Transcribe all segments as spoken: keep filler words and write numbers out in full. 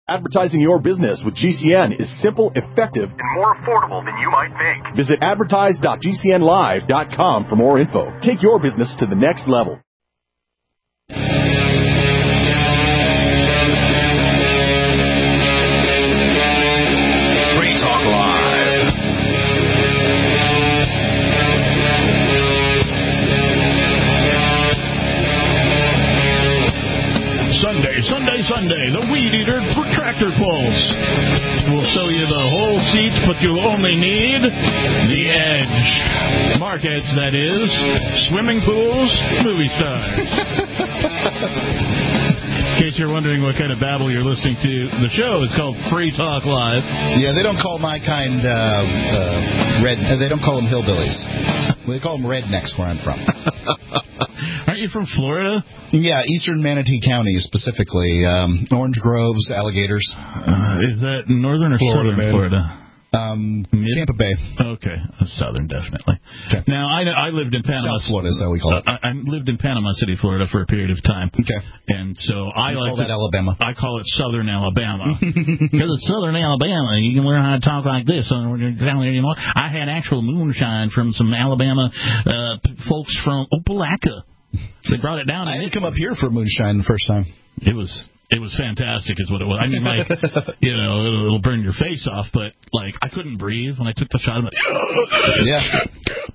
Advertising your business with G C N is simple, effective, and more affordable than you might think. Visit advertise dot g c n live dot com for more info. Take your business to the next level. Free Talk Live. Sunday, Sunday, Sunday, the Weed Eater Tractor Pulse. We'll show you the whole seats, but you'll only need the edge. Mark Edge, that is. Swimming pools, movie stars. In case you're wondering what kind of babble you're listening to, the show is called Free Talk Live. Yeah, they don't call my kind uh, uh, red. Uh, they don't call them hillbillies. They call them rednecks where I'm from. Aren't you from Florida? Yeah, eastern Manatee County specifically. Um, Orange Groves, alligators. Uh, is that northern or Florida, southern man. Florida? Um, Tampa Bay. Okay, southern definitely. Okay. Now I I lived in Panama. South Florida is how we call it. Uh, I, I lived in Panama City, Florida, for a period of time. Okay. And so I you like call to, that Alabama. I call it Southern Alabama because it's Southern Alabama. You can learn how to talk like this. So when you're down there anymore, I had actual moonshine from some Alabama uh, folks from Opelika. They brought it down. I didn't come up here for moonshine the first time. It was. It was fantastic is what it was. I mean, like, you know, it'll, it'll burn your face off, but, like, I couldn't breathe when I took the shot. I'm like, yeah.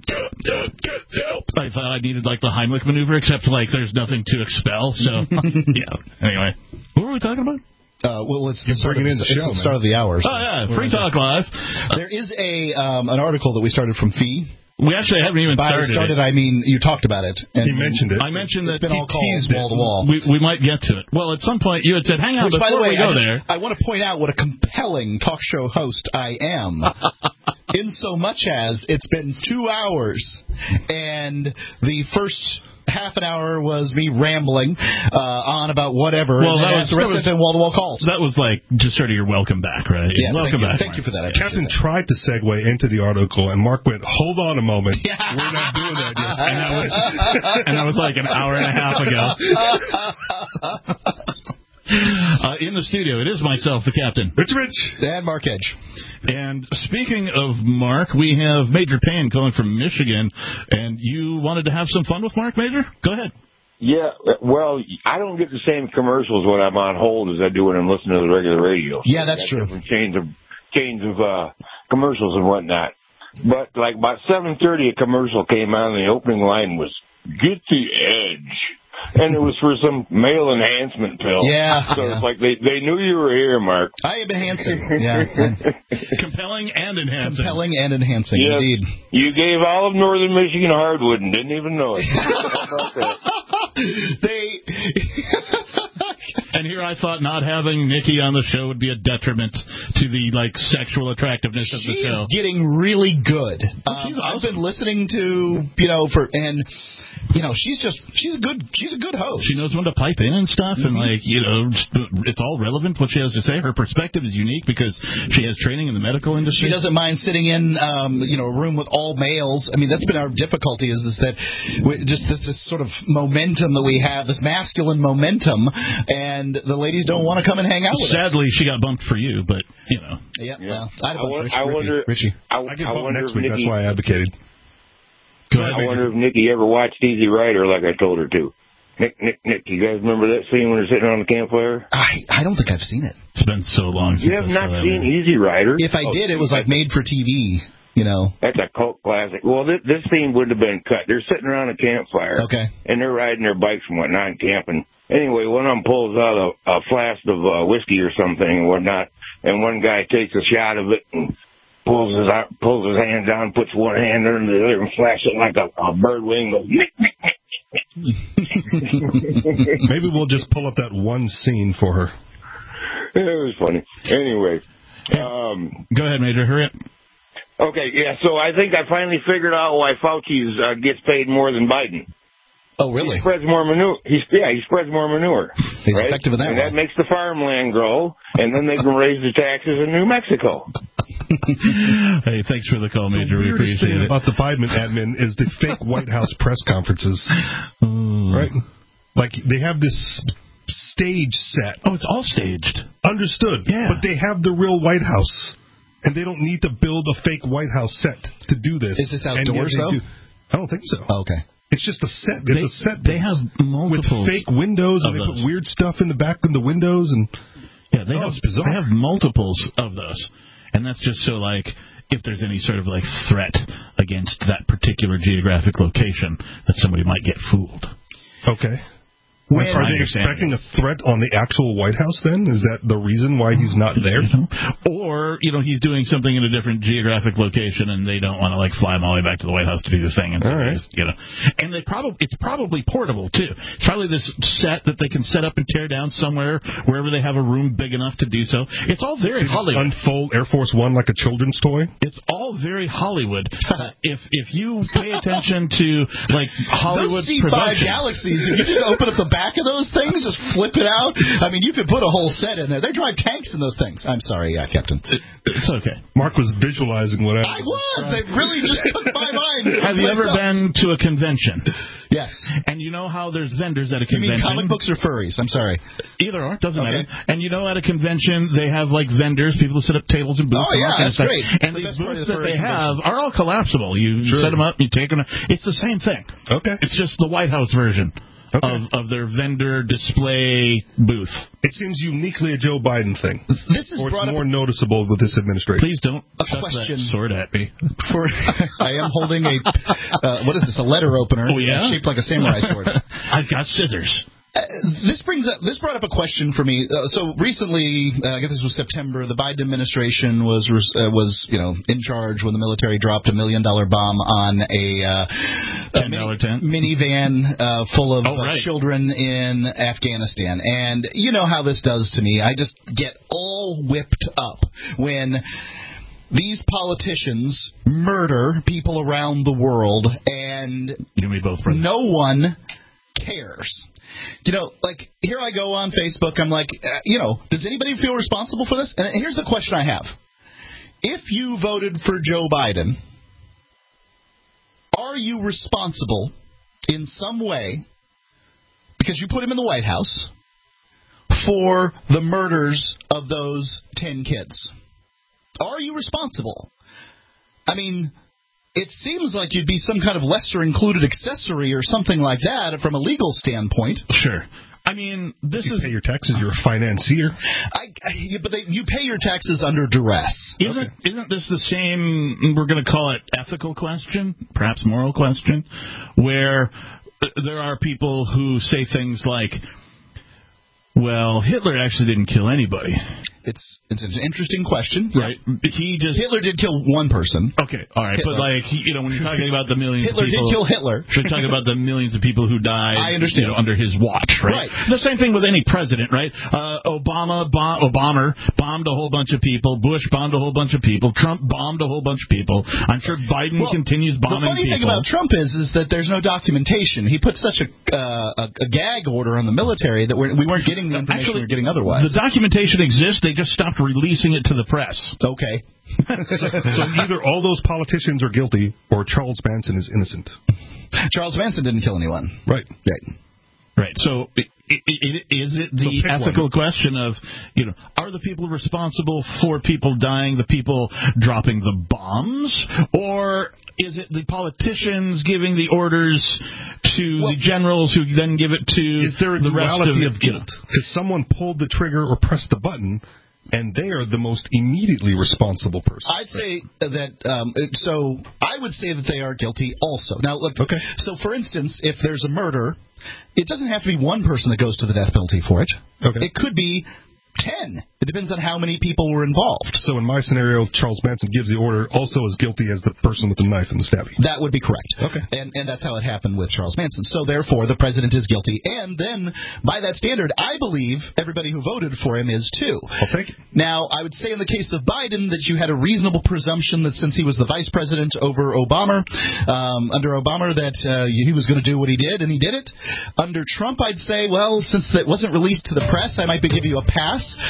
I thought I needed, like, the Heimlich maneuver, except, like, there's nothing to expel. So, yeah. Anyway, what were we talking about? Uh, well, it's the, start of, in the, it's show, the start of the hour. So oh, yeah, Free Talk Live. Uh, there is a um, an article that we started from Fee. We actually haven't even By started started, it. I mean, you talked about it. And he mentioned it. I mentioned it's that been all calls wall to wall. We, we might get to it. Well, at some point you had said, hang on, Which, before by the way, we go I, just, there. I want to point out what a compelling talk show host I am. In so much as it's been two hours, and the first half an hour was me rambling uh, on about whatever, well, and that then was, the rest that was, of it been wall-to-wall calls. That was like just sort of your welcome back, right? Yes, welcome thank you. back. Thank you for that. I Captain that. tried to segue into the article, and Mark went, hold on a moment. Yeah. We're not doing that yet. And that was, and that was like an hour and a half ago. Uh, in the studio, it is myself, the captain. Rich Rich. And Mark Edge. And speaking of Mark, we have Major Payne calling from Michigan. And you wanted to have some fun with Mark, Major? Go ahead. Yeah, well, I don't get the same commercials when I'm on hold as I do when I'm listening to the regular radio. Yeah, that's true. Different chains of, chains of uh, commercials and whatnot. But like about seven thirty, a commercial came on, and the opening line was, "Get the edge." And it was for some male enhancement pill. Yeah. So yeah. it's like they, they knew you were here, Mark. I am enhancing. Yeah. Compelling and enhancing. Compelling and enhancing, yes. indeed. You gave all of Northern Michigan hardwood and didn't even know it. How about that? They... And here I thought not having Nikki on the show would be a detriment to the, like, sexual attractiveness of the She show. is getting really good. Um, awesome. I've been listening to, you know, for, and, you know, she's just, she's a good, she's a good host. She knows when to pipe in and stuff, mm-hmm. and, like, you know, it's all relevant what she has to say. Her perspective is unique because she has training in the medical industry. She doesn't mind sitting in, um, you know, a room with all males. I mean, that's been our difficulty is, is that we, just this, this sort of momentum that we have, this masculine momentum, and the ladies don't want to come and hang out with Sadly, us. she got bumped for you, but, you know. Yeah, yeah. well, I'd have I, bumped I Richie, wonder, Richie. I, I get I bumped wonder next if week. Nikki, That's why I advocated. Go ahead, I wonder if Nikki ever watched Easy Rider like I told her to. Nick, Nick, Nick, you guys remember that scene when they're sitting around the campfire? I, I don't think I've seen it. It's been so long since You have I not saw that seen movie. Easy Rider? If I oh, did, it was like made for T V, you know. That's a cult classic. Well, this, this scene wouldn't have been cut. They're sitting around a campfire. Okay. And they're riding their bikes and whatnot and camping. Anyway, one of them pulls out a, a flask of uh, whiskey or something and whatnot, and one guy takes a shot of it and pulls his pulls his hand down, puts one hand under the other, and flashes it like a, a bird wing. Goes, nick, nick, nick. Maybe we'll just pull up that one scene for her. It was funny. Anyway. Um, Go ahead, Major. Hurry up. Okay, yeah, so I think I finally figured out why Fauci uh, gets paid more than Biden. Oh, really? He spreads more manure. He's, yeah, he spreads more manure. He's right? effective in that And way. that makes the farmland grow, and then they can raise the taxes in New Mexico. Hey, thanks for the call, Major. The We weirdest appreciate thing it. about the Biden admin is the fake White House press conferences. Oh. Right? Like, they have this stage set. Oh, it's all staged. Understood. Yeah. But they have the real White House, and they don't need to build a fake White House set to do this. Is this outdoors, though? do, I don't think so. Oh, okay. It's just a set. It's They, a set. they have multiple with fake windows, and they those. put weird stuff in the back of the windows, and yeah, they oh, have it's bizarre. they have multiples of those, and that's just so like if there's any sort of like threat against that particular geographic location that somebody might get fooled. Okay. When, Are they expecting a threat on the actual White House then? Is that the reason why he's not there? You know? Or, you know, he's doing something in a different geographic location and they don't want to, like, fly him all the way back to the White House to do the thing. And so all right. just, you know. And they probably it's probably portable, too. It's probably this set that they can set up and tear down somewhere, wherever they have a room big enough to do so. It's all very They just Hollywood. unfold Air Force One like a children's toy? It's all very Hollywood. if if you pay attention to, like, Hollywood those C five production. Galaxies, if you just open up the back of those things, just flip it out. I mean, you could put a whole set in there. They drive tanks in those things. I'm sorry, yeah, Captain. It, it's okay. Mark was visualizing what I I was. They really just took my mind. Have you ever been to a convention? Yes. And you know how there's vendors at a You convention? mean comic books or furries? I'm sorry. Either or, doesn't Okay. matter. And you know, at a convention, they have like vendors, people who set up tables and booths. Oh, and all yeah, kind that's of stuff. great. And The these best part booths of the that furry they have convention. are all collapsible. You Sure. set them up, you take them. It's the same thing. Okay. It's just the White House version. Okay. Of, of their vendor display booth. It seems uniquely a Joe Biden thing. This is or brought it's up more noticeable with this administration. Please don't A shove question. that sword at me. for. I am holding a uh, what is this? A letter opener. Oh, yeah? Shaped like a samurai sword. I've got scissors. Uh, this brings up this brought up a question for me. Uh, so recently, uh, I guess this was September. The Biden administration was uh, was you know in charge when the military dropped a million dollar bomb on a, uh, a ten dollar tent minivan uh, full of Oh, right. uh, children in Afghanistan. And you know how this does to me. I just get all whipped up when these politicians murder people around the world, and You and me both, brother. no one cares. You know, like, here I go on Facebook, I'm like, uh, you know, does anybody feel responsible for this? And here's the question I have. If you voted for Joe Biden, are you responsible in some way, because you put him in the White House, for the murders of those ten kids? Are you responsible? I mean, it seems like you'd be some kind of lesser included accessory or something like that from a legal standpoint. Sure. I mean, this You is... pay your taxes, you're a financier. I, I, yeah, but they, you pay your taxes under duress. Isn't Okay. isn't this the same, we're going to call it ethical question, perhaps moral question, where there are people who say things like, well, Hitler actually didn't kill anybody. It's it's an interesting question. Right. He just... Hitler did kill one person. Okay, all right. Hitler. But, like, you know, when you're talking about the millions Hitler of people... did kill Hitler. We're talking about the millions of people who died I understand. You know, under his watch, right? Right. The same thing with any president, right? Uh, Obama, bom- Obama bombed a whole bunch of people. Bush bombed a whole bunch of people. Trump bombed a whole bunch of people. I'm sure Biden Well, continues bombing the funny people. thing about Trump is is that there's no documentation. He put such a uh, a, a gag order on the military that we're, we weren't getting the information Actually, we were getting otherwise. The documentation exists. They just stopped releasing it to the press. Okay. So either all those politicians are guilty or Charles Manson is innocent. Charles Manson didn't kill anyone. Right. Right. Right. So, i i is it the So pick ethical one. question of, you know, are the people responsible for people dying the people dropping the bombs, or is it the politicians giving the orders to Well, the generals who then give it to Is there a the rest duality of, of you know, guilt? Because someone pulled the trigger or pressed the button, and they are the most immediately responsible person. I'd say that, um, it- so I would say that they are guilty also. Now, look, Okay. so for instance, if there's a murder, it doesn't have to be one person that goes to the death penalty for it. Okay. It could be ten. It depends on how many people were involved. So in my scenario, Charles Manson gives the order, also as guilty as the person with the knife and the stabbing. That would be correct. Okay. And and that's how it happened with Charles Manson. So therefore, the president is guilty. And then, by that standard, I believe everybody who voted for him is too. I'll take it. Now, I would say in the case of Biden that you had a reasonable presumption that since he was the vice president over Obama, um, under Obama, that uh, he was going to do what he did, and he did it. Under Trump, I'd say, well, since that wasn't released to the press, I might be give you a pass. But certainly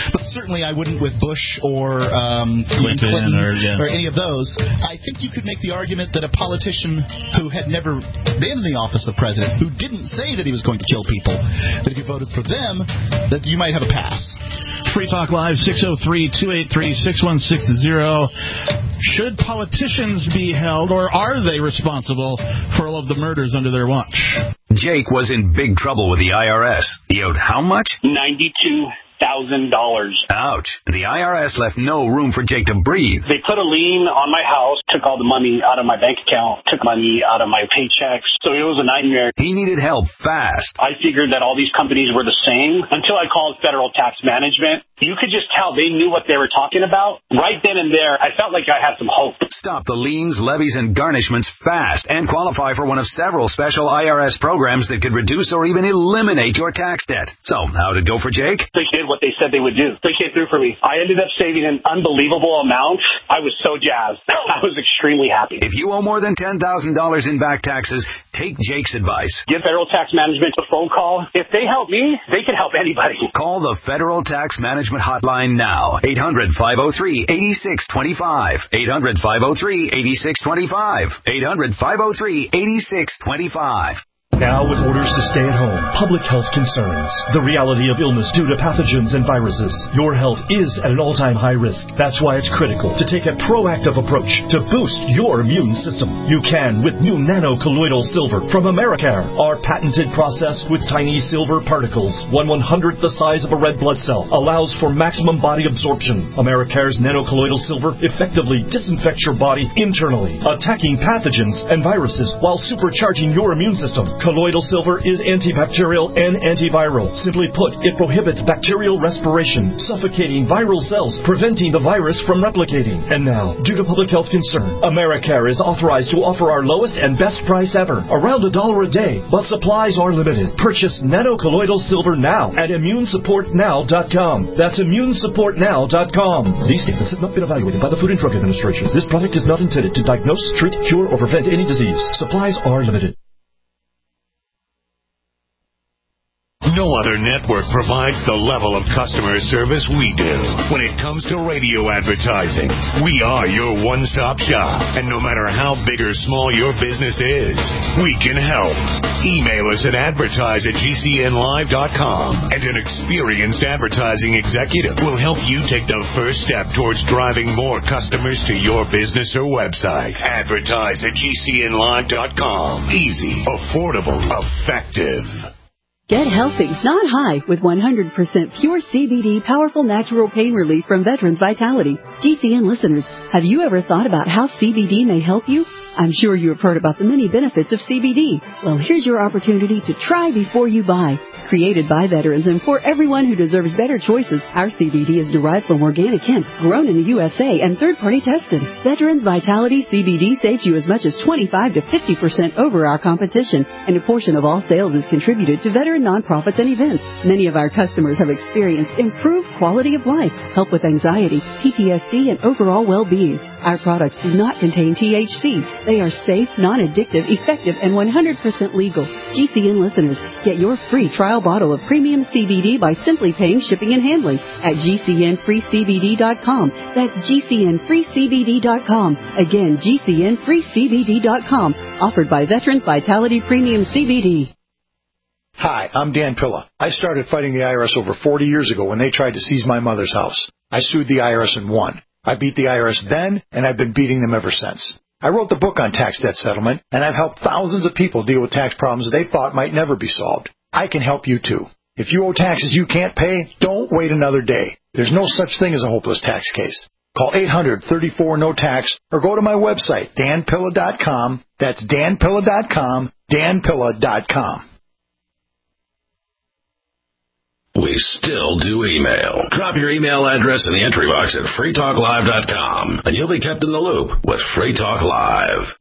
certainly I wouldn't with Bush or um, Clinton, Clinton or, yeah. or any of those. I think you could make the argument that a politician who had never been in the office of president, who didn't say that he was going to kill people, that if you voted for them, that you might have a pass. Free Talk Live, six oh three, two eight three, six one six zero. Should politicians be held, or are they responsible for all of the murders under their watch? Jake was in big trouble with the I R S. He owed how much? ninety-two thousand dollars. Ouch. The I R S left no room for Jake to breathe. They put a lien on my house, took all the money out of my bank account, took money out of my paychecks. So it was a nightmare. He needed help fast. I figured that all these companies were the same until I called Federal Tax Management. You could just tell they knew what they were talking about. Right then and there, I felt like I had some hope. Stop the liens, levies, and garnishments fast and qualify for one of several special I R S programs that could reduce or even eliminate your tax debt. So, how did it go for Jake? They did what they said they would do. They came through for me. I ended up saving an unbelievable amount. I was so jazzed. I was extremely happy. If you owe more than ten thousand dollars in back taxes, take Jake's advice. Give Federal Tax Management a phone call. If they help me, they can help anybody. Call the Federal Tax Management hotline now. eight hundred, five oh three, eight six two five. eight hundred, five oh three, eight six two five. eight hundred, five oh three, eight six two five. Now with orders to stay at home, public health concerns, the reality of illness due to pathogens and viruses, your health is at an all-time high risk. That's why it's critical to take a proactive approach to boost your immune system. You can with new nano-colloidal silver from Americare. Our patented process with tiny silver particles, one one-hundredth the size of a red blood cell, allows for maximum body absorption. Americare's nano-colloidal silver effectively disinfects your body internally, attacking pathogens and viruses while supercharging your immune system. Colloidal silver is antibacterial and antiviral. Simply put, it prohibits bacterial respiration, suffocating viral cells, preventing the virus from replicating. And now, due to public health concern, Americare is authorized to offer our lowest and best price ever, around a dollar a day, but supplies are limited. Purchase nano-colloidal silver now at immune support now dot com. That's immune support now dot com. These statements have not been evaluated by the Food and Drug Administration. This product is not intended to diagnose, treat, cure, or prevent any disease. Supplies are limited. No other network provides the level of customer service we do. When it comes to radio advertising, we are your one-stop shop. And no matter how big or small your business is, we can help. Email us at advertise at G C N live dot com, and an experienced advertising executive will help you take the first step towards driving more customers to your business or website. Advertise at G C N live dot com. Easy, affordable, effective. Get healthy, not high, with one hundred percent pure C B D powerful natural pain relief from Veterans Vitality. G C N listeners, have you ever thought about how C B D may help you? I'm sure you have heard about the many benefits of C B D. Well, here's your opportunity to try before you buy. Created by veterans and for everyone who deserves better choices, our C B D is derived from organic hemp, grown in the U S A, and third-party tested. Veterans Vitality C B D saves you as much as twenty-five to fifty percent over our competition, and a portion of all sales is contributed to veteran nonprofits and events. Many of our customers have experienced improved quality of life, help with anxiety, P T S D, and overall well-being. Our products do not contain T H C. They are safe, non-addictive, effective, and one hundred percent legal. G C N listeners, get your free trial bottle of premium C B D by simply paying shipping and handling at G C N free C B D dot com. That's G C N free C B D dot com. Again, G C N free C B D dot com. Offered by Veterans Vitality Premium C B D. Hi, I'm Dan Pilla. I started fighting the I R S over forty years ago when they tried to seize my mother's house. I sued the I R S and won. I beat the I R S then, and I've been beating them ever since. I wrote the book on tax debt settlement, and I've helped thousands of people deal with tax problems they thought might never be solved. I can help you too. If you owe taxes you can't pay, don't wait another day. There's no such thing as a hopeless tax case. Call eight hundred, thirty-four, no tax or go to my website, dan pilla dot com. That's dan pilla dot com, dan pilla dot com. We still do email. Drop your email address in the entry box at free talk live dot com, and you'll be kept in the loop with Free Talk Live.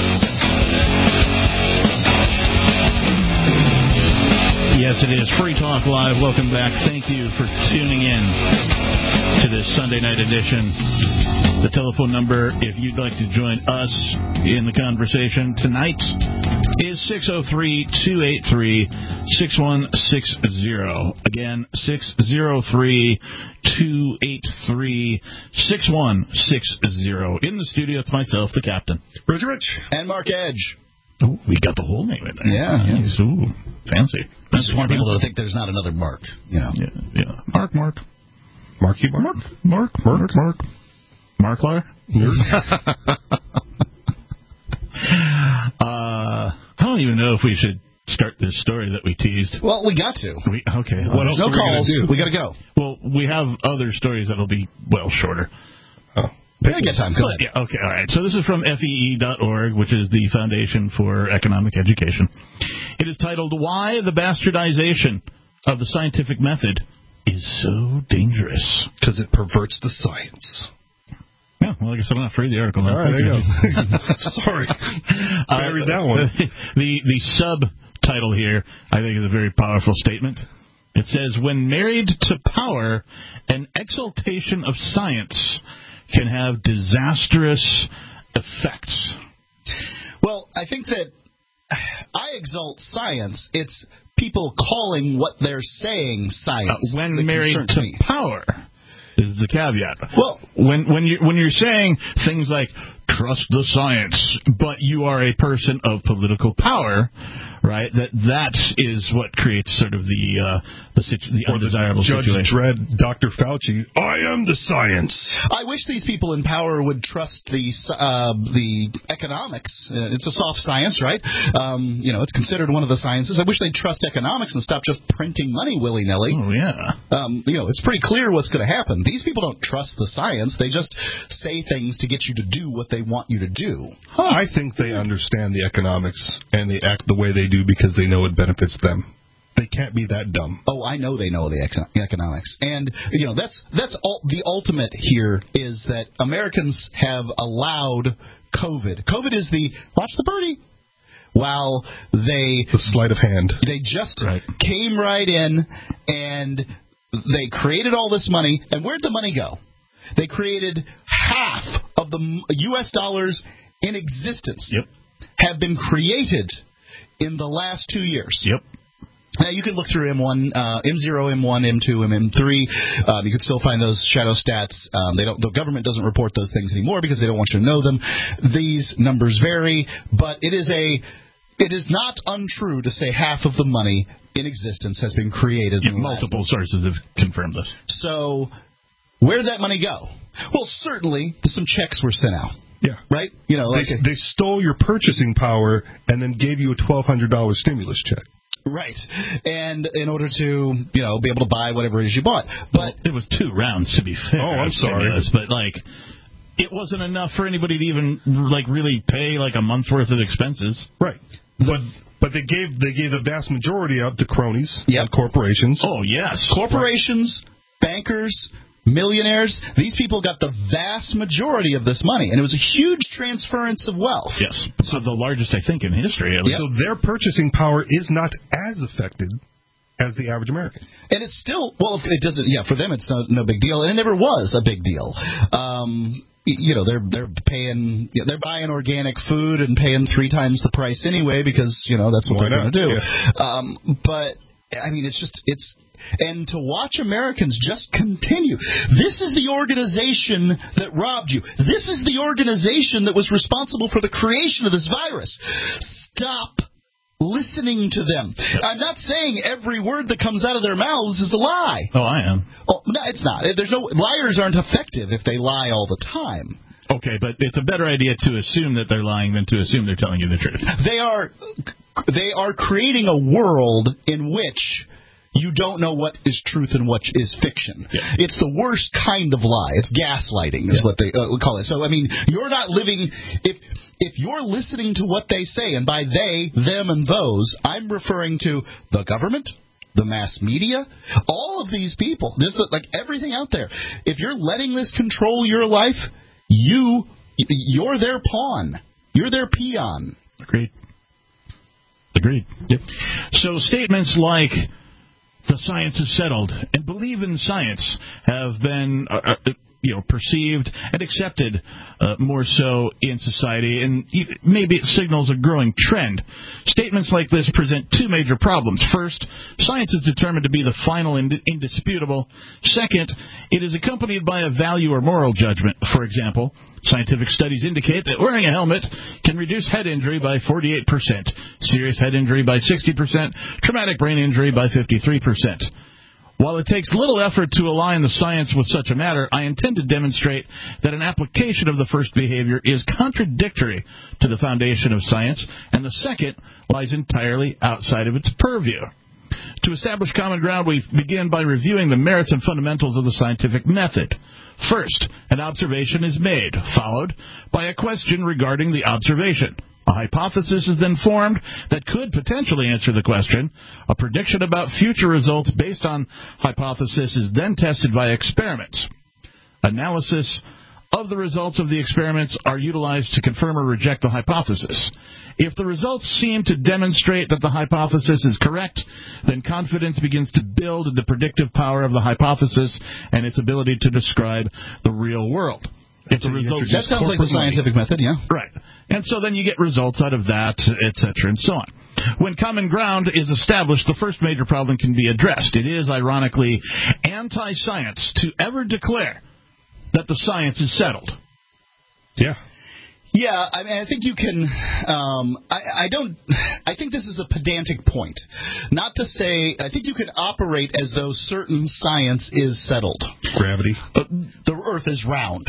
Yes, it is Free Talk Talk Live. Welcome back. Thank you for tuning in to this Sunday night edition. The telephone number, if you'd like to join us in the conversation tonight, is six oh three, two eight three, six one six zero. Again, six oh three, two eight three, six one six zero. In the studio, it's myself, the captain. Roger Rich. And Mark Edge. Oh, we got the whole name in there. Yeah. Nice. Ooh, fancy. I just want people to think there's not another Mark. You know. Yeah, yeah. Mark, Mark. Marky Mark. Mark, Mark, Mark. Mark. Marklar? uh, I don't even know if we should start this story that we teased. Well, we got to. We, okay. What else no calls. We, we got to go. Well, we have other stories that'll be, well, shorter. Oh. I get time. Go ahead. Yeah, okay, all right. So this is from F E E dot org, which is the Foundation for Economic Education. It is titled, Why the Bastardization of the Scientific Method is So Dangerous. Because it perverts the science. Yeah, well, I guess I'm not free the article now. All right, there you go. Sorry. Buried uh, that one. The, the subtitle here, I think, is a very powerful statement. It says, when married to power, an exaltation of science can have disastrous effects. Well, I think that I exalt science. It's people calling what they're saying science. Uh, when married to me. power is the caveat. Well, when when you when you're saying things like trust the science, but you are a person of political power, right? That that is what creates sort of the uh, the, situ- the undesirable the Judge situation. Dredd, Doctor Fauci. I am the science. I wish these people in power would trust the uh, the economics. Uh, it's a soft science, right? Um, you know, it's considered one of the sciences. I wish they'd trust economics and stop just printing money willy nilly. Oh yeah. Um, you know, it's pretty clear what's going to happen. These people don't trust the science. They just say things to get you to do what they want you to do. Huh. I think they understand the economics and they act the way they do because they know it benefits them. They can't be that dumb. Oh, I know they know the ex- economics. And, you know, that's that's all, the ultimate here is that Americans have allowed COVID. COVID is the, watch the birdie, while they... The sleight of hand. They just right. came right in and they created all this money. And where'd the money go? They created half of the U S dollars in existence yep. have been created in the last two years. Yep. Now, you can look through M one, uh, M zero, M one, M two, and M three. Um, you can still find those shadow stats. Um, they don't. The government doesn't report those things anymore because they don't want you to know them. These numbers vary, but it is a it is not untrue to say half of the money in existence has been created. Yeah, in multiple sources have confirmed this. So, where'd that money go? Well, certainly some checks were sent out. Yeah. Right? You know, they, like a, they stole your purchasing power and then gave you a twelve hundred dollars stimulus check. Right. And in order to, you know, be able to buy whatever it is you bought. But well, it was two rounds, to be fair. Oh, I'm sorry. Stimulus, but, like, it wasn't enough for anybody to even, like, really pay, like, a month's worth of expenses. Right. But but they gave they gave the vast majority out to cronies yep. and corporations. Oh, yes. Corporations, right. bankers, millionaires, these people got the vast majority of this money, and it was a huge transference of wealth. Yes, so the largest, I think, in history. Yep. So their purchasing power is not as affected as the average American. And it's still, well, it doesn't, yeah, for them it's no, no big deal, and it never was a big deal. Um, you know, they're they're paying, they're buying organic food and paying three times the price anyway because, you know, that's what Why they're going to do. Yeah. Um, but, I mean, it's just, it's, and to watch Americans just continue. This is the organization that robbed you. This is the organization that was responsible for the creation of this virus. Stop listening to them. I'm not saying every word that comes out of their mouths is a lie. Oh, I am. Oh, no, it's not. There's no liars aren't effective if they lie all the time. Okay, but it's a better idea to assume that they're lying than to assume they're telling you the truth. They are they are creating a world in which you don't know what is truth and what is fiction. Yeah. It's the worst kind of lie. It's gaslighting is yeah. what they uh, would call it. So, I mean, you're not living... If if you're listening to what they say, and by they, them, and those, I'm referring to the government, the mass media, all of these people, just like everything out there. If you're letting this control your life, you, you're their pawn. You're their peon. Agreed. Agreed. Yep. So statements like... the science is settled and believe in science have been uh, uh, you know, perceived and accepted uh, more so in society, and maybe it signals a growing trend. Statements like this present two major problems. First, science is determined to be the final and indisputable. Second, it is accompanied by a value or moral judgment. For example, scientific studies indicate that wearing a helmet can reduce head injury by forty-eight percent, serious head injury by sixty percent, traumatic brain injury by fifty-three percent. While it takes little effort to align the science with such a matter, I intend to demonstrate that an application of the first behavior is contradictory to the foundation of science, and the second lies entirely outside of its purview. To establish common ground, we begin by reviewing the merits and fundamentals of the scientific method. First, an observation is made, followed by a question regarding the observation. A hypothesis is then formed that could potentially answer the question. A prediction about future results based on hypothesis is then tested by experiments. Analysis of the results of the experiments are utilized to confirm or reject the hypothesis. If the results seem to demonstrate that the hypothesis is correct, then confidence begins to build in the predictive power of the hypothesis and its ability to describe the real world. If the results that sounds like the scientific method, yeah. Right. And so then you get results out of that, et cetera, and so on. When common ground is established, the first major problem can be addressed. It is, ironically, anti-science to ever declare that the science is settled. Yeah. Yeah, I mean, I think you can. Um, I, I don't. I think this is a pedantic point. Not to say. I think you can operate as though certain science is settled. Gravity. Uh, the Earth is round.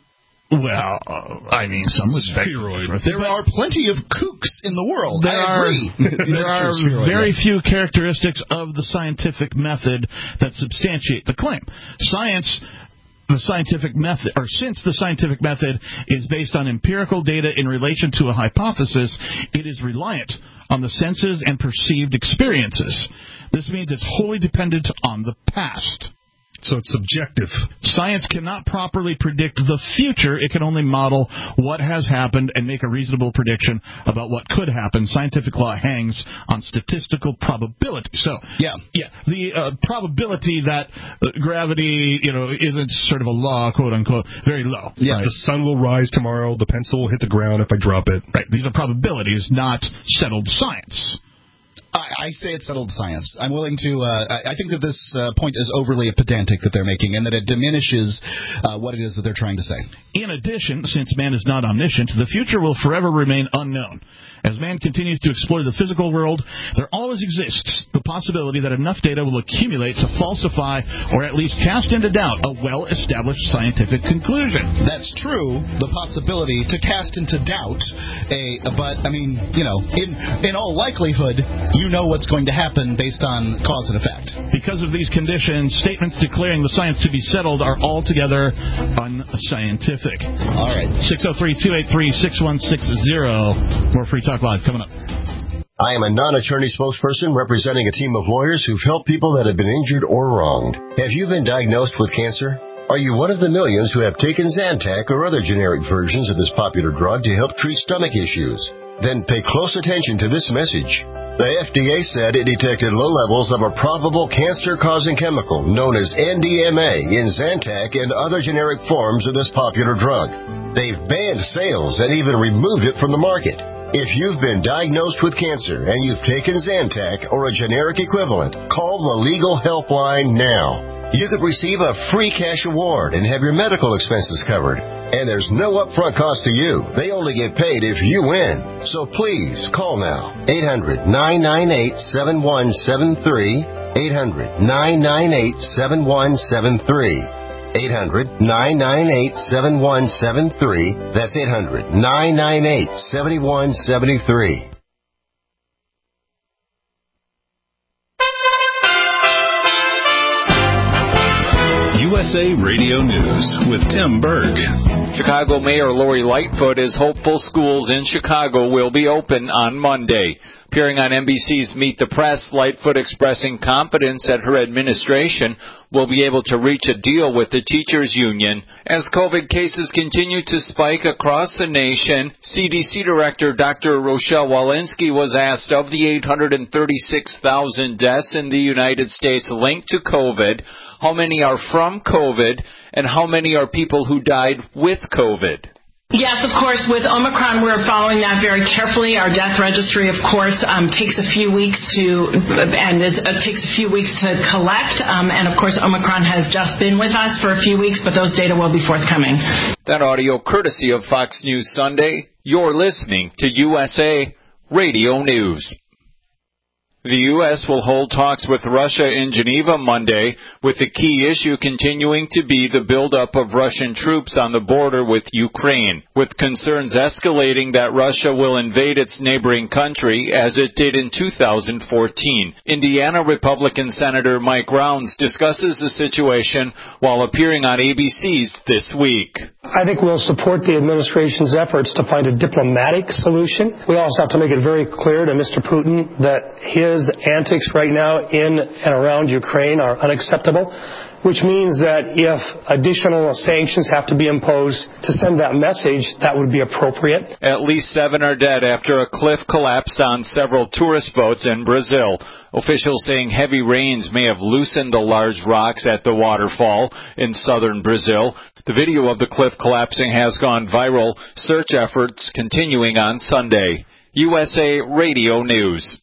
Well, uh, I mean, some would spheroid. There are plenty of kooks in the world. There I are, agree. there are spheroid, very yes. few characteristics of the scientific method that substantiate the claim. Science. The scientific method, or since the scientific method is based on empirical data in relation to a hypothesis, it is reliant on the senses and perceived experiences. This means it's wholly dependent on the past. So it's subjective. Science cannot properly predict the future. It can only model what has happened and make a reasonable prediction about what could happen. Scientific law hangs on statistical probability. So, yeah, yeah, the uh, probability that uh, gravity, you know, isn't sort of a law, quote unquote, very low. Yeah, right? The sun will rise tomorrow. The pencil will hit the ground if I drop it. Right. These are probabilities, not settled science. I, I say it's settled science. I'm willing to. Uh, I, I think that this uh, point is overly pedantic that they're making, and that it diminishes uh, what it is that they're trying to say. In addition, since man is not omniscient, the future will forever remain unknown. As man continues to explore the physical world, there always exists the possibility that enough data will accumulate to falsify or at least cast into doubt a well-established scientific conclusion. That's true, the possibility to cast into doubt a. But I mean, you know, in in all likelihood, you know what's going to happen based on cause and effect. Because of these conditions, statements declaring the science to be settled are altogether unscientific. All right. six oh three, two eight three, six one six zero. More Free Talk Live coming up. I am a non-attorney spokesperson representing a team of lawyers who've helped people that have been injured or wronged. Have you been diagnosed with cancer? Are you one of the millions who have taken Zantac or other generic versions of this popular drug to help treat stomach issues? Then pay close attention to this message. The F D A said it detected low levels of a probable cancer-causing chemical known as N D M A in Zantac and other generic forms of this popular drug. They've banned sales and even removed it from the market. If you've been diagnosed with cancer and you've taken Zantac or a generic equivalent, call the Legal Helpline now. You could receive a free cash award and have your medical expenses covered. And there's no upfront cost to you. They only get paid if you win. So please, call now. eight hundred, nine nine eight, seven one seven three. eight hundred, nine nine eight, seven one seven three. eight hundred, nine nine eight, seven one seven three. That's eight hundred, nine nine eight, seven one seven three. U S A Radio News with Tim Berg. Chicago Mayor Lori Lightfoot is hopeful schools in Chicago will be open on Monday. Appearing on N B C's Meet the Press, Lightfoot expressing confidence that her administration will be able to reach a deal with the teachers' union. As COVID cases continue to spike across the nation, C D C Director Doctor Rochelle Walensky was asked of the eight hundred thirty-six thousand deaths in the United States linked to COVID, how many are from COVID, and how many are people who died with COVID. Yes, of course. With Omicron, we're following that very carefully. Our death registry, of course, um, takes a few weeks to and is, uh, takes a few weeks to collect. Um, and of course, Omicron has just been with us for a few weeks, but those data will be forthcoming. That audio courtesy of Fox News Sunday. You're listening to U S A Radio News. The U S will hold talks with Russia in Geneva Monday, with the key issue continuing to be the buildup of Russian troops on the border with Ukraine, with concerns escalating that Russia will invade its neighboring country as it did in two thousand fourteen. Indiana Republican Senator Mike Rounds discusses the situation while appearing on A B C's This Week. I think we'll support the administration's efforts to find a diplomatic solution. We also have to make it very clear to Mister Putin that his His antics right now in and around Ukraine are unacceptable, which means that if additional sanctions have to be imposed to send that message, that would be appropriate. At least seven are dead after a cliff collapsed on several tourist boats in Brazil. Officials saying heavy rains may have loosened the large rocks at the waterfall in southern Brazil. The video of the cliff collapsing has gone viral. Search efforts continuing on Sunday. U S A Radio News.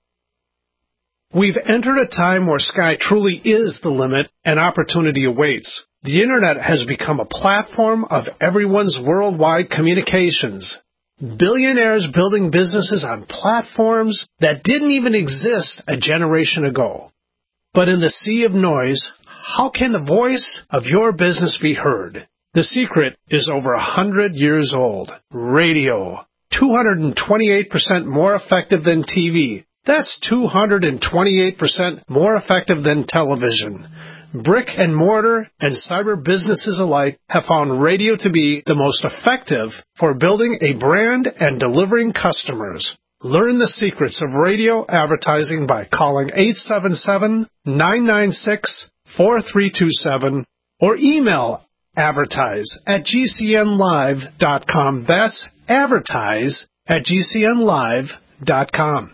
We've entered a time where sky truly is the limit and opportunity awaits. The Internet has become a platform of everyone's worldwide communications. Billionaires building businesses on platforms that didn't even exist a generation ago. But in the sea of noise, how can the voice of your business be heard? The secret is over a hundred years old. Radio. two hundred twenty-eight percent more effective than T V. That's two hundred twenty-eight percent more effective than television. Brick and mortar and cyber businesses alike have found radio to be the most effective for building a brand and delivering customers. Learn the secrets of radio advertising by calling eight seven seven, nine nine six, four three two seven or email advertise at g c n live dot com. That's advertise at g c n live dot com.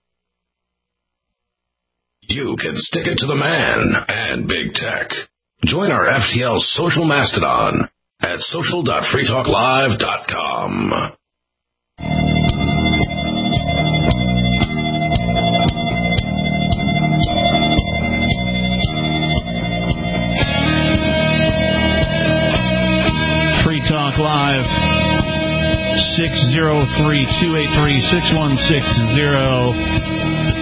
You can stick it to the man and big tech. Join our F T L social mastodon at social dot free talk live dot com. Free Talk Live, six oh three, two eight three, six one six zero.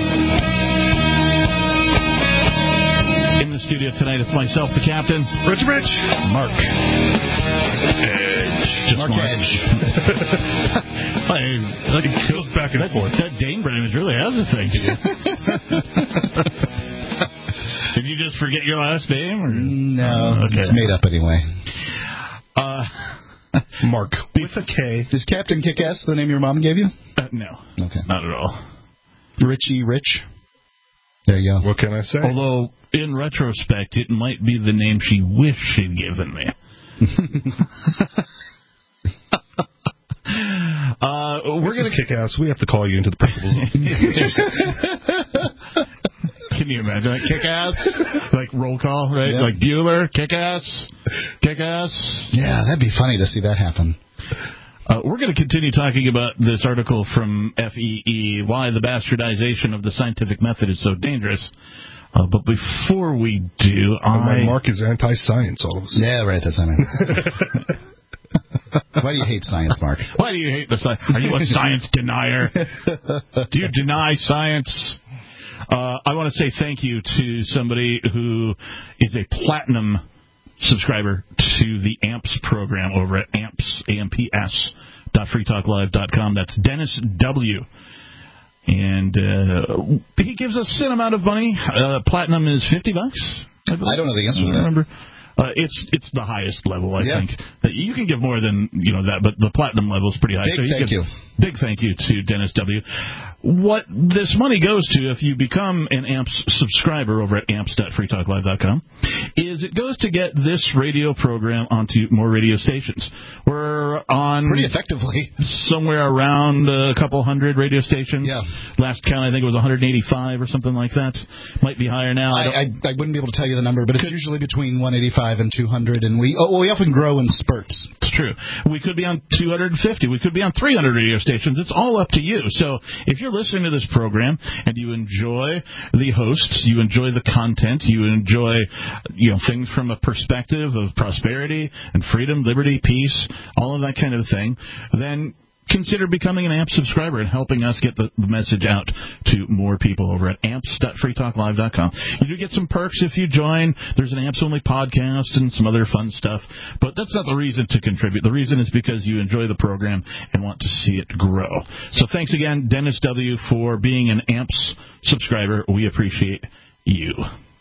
Studio tonight, it's myself, the captain, Rich Rich, Mark Edge, Just Mark, Mark. Edge. I, like, it goes back and that, forth. That Dane brand really has a thing. Did you just forget your last name? Or? No, uh, okay. It's made up anyway. Uh, Mark with a K. Is Captain Kick-Ass the name your mom gave you? Uh, no, okay, not at all. Richie Rich. There you go. What can I say? Although, in retrospect, it might be the name she wished she'd given me. uh, we're going to kick ass. We have to call you into the principal's office. Can you imagine that? Kick ass? Like roll call, right? Yeah. Like Bueller, kick ass, kick ass. Yeah, that'd be funny to see that happen. Uh, we're going to continue talking about this article from F E E, why the bastardization of the scientific method is so dangerous. Uh, but before we do, I... Mark is anti-science all of a sudden. Yeah, right, that's what I mean. Why do you hate science, Mark? Why do you hate the science? Are you a science denier? Do you deny science? Uh, I want to say thank you to somebody who is a platinum subscriber to the A M P S program over at amps, A M P S, dot free talk live dot com. That's Dennis W. And uh, he gives us an amount of money. Uh, platinum is fifty bucks. I, I don't know the answer to that. Remember, uh, it's it's the highest level. I yeah. think you can give more than you know that, but the platinum level is pretty high. Big so you thank can, you. big thank you to Dennis W. What this money goes to, if you become an A M P S subscriber over at amps dot free talk live dot com, is it goes to get this radio program onto more radio stations. We're on... Pretty effectively. Somewhere around a couple hundred radio stations. Yeah. Last count, I think it was one hundred eighty-five or something like that. Might be higher now. I, I, I wouldn't be able to tell you the number, but it's usually between one eighty-five and two hundred, and we oh, we often grow in spurts. It's true. We could be on two hundred fifty. We could be on three hundred radio stations. It's all up to you. So if you're listening to this program and you enjoy the hosts, you enjoy the content, you enjoy you know things from a perspective of prosperity and freedom, liberty, peace, all of that kind of thing, then consider becoming an A M P subscriber and helping us get the message out to more people over at amps dot free talk live dot com. You do get some perks if you join. There's an A M P S-only podcast and some other fun stuff, but that's not the reason to contribute. The reason is because you enjoy the program and want to see it grow. So thanks again, Dennis W., for being an A M P S subscriber. We appreciate you.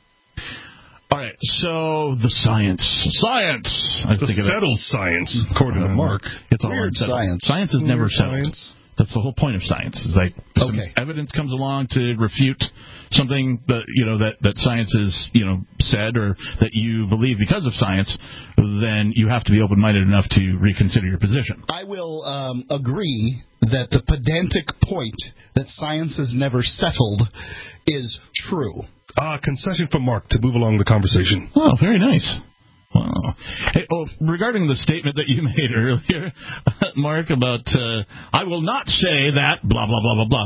All right, so the science. Science! I the think settled science, according to Mark. It's all Weird science. Science is never Weird settled. science. That's the whole point of science. Is like some Okay. evidence comes along to refute something that you know that, that science has you know said or that you believe because of science, then you have to be open-minded enough to reconsider your position. I will um, agree that the pedantic point that science is never settled is true. Ah, uh, concession from Mark to move along the conversation. Oh, very nice. Wow. Hey, oh, regarding the statement that you made earlier, Mark, about uh, I will not say that blah blah blah blah blah.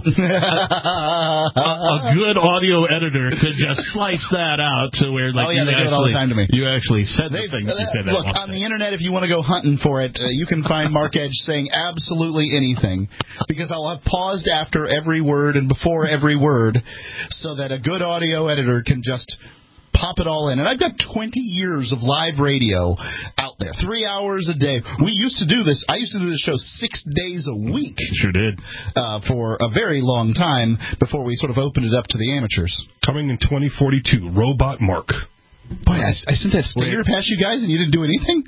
a, a good audio editor could just slice that out to where like oh yeah, you they actually, do it all the time to me. You actually said they, the thing uh, that you said. Look, on the internet, if you want to go hunting for it, uh, you can find Mark Edge saying absolutely anything, because I'll have paused after every word and before every word, so that a good audio editor can just pop it all in. And I've got twenty years of live radio out there. Three hours a day. We used to do this. I used to do this show six days a week. Sure did. Uh, for a very long time before we sort of opened it up to the amateurs. Coming in twenty forty-two, Robot Mark. Boy, I, I sent that stinger Wait. past you guys and you didn't do anything?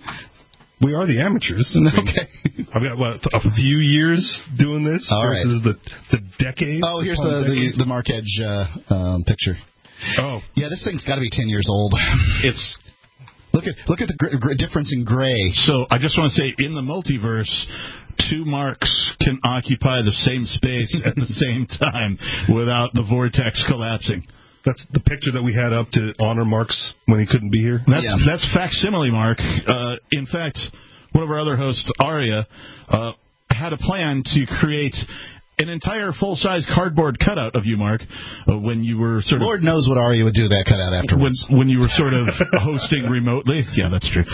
We are the amateurs. Okay. I've got, what, a few years doing this all versus right. the, the decade. Oh, here's the, the, the Mark Edge uh, um, picture. Oh, yeah, this thing's got to be ten years old. It's look at look at the gr- gr- difference in gray. So I just want to say, in the multiverse, two Marks can occupy the same space at the same time without the vortex collapsing. That's the picture that we had up to honor Mark's when he couldn't be here. That's yeah. that's facsimile, Mark. Uh, in fact, one of our other hosts, Aria, uh, had a plan to create an entire full-size cardboard cutout of you, Mark, uh, when you were sort of... Lord knows what Aria would do that cutout afterwards. When, when you were sort of hosting remotely. Yeah, that's true.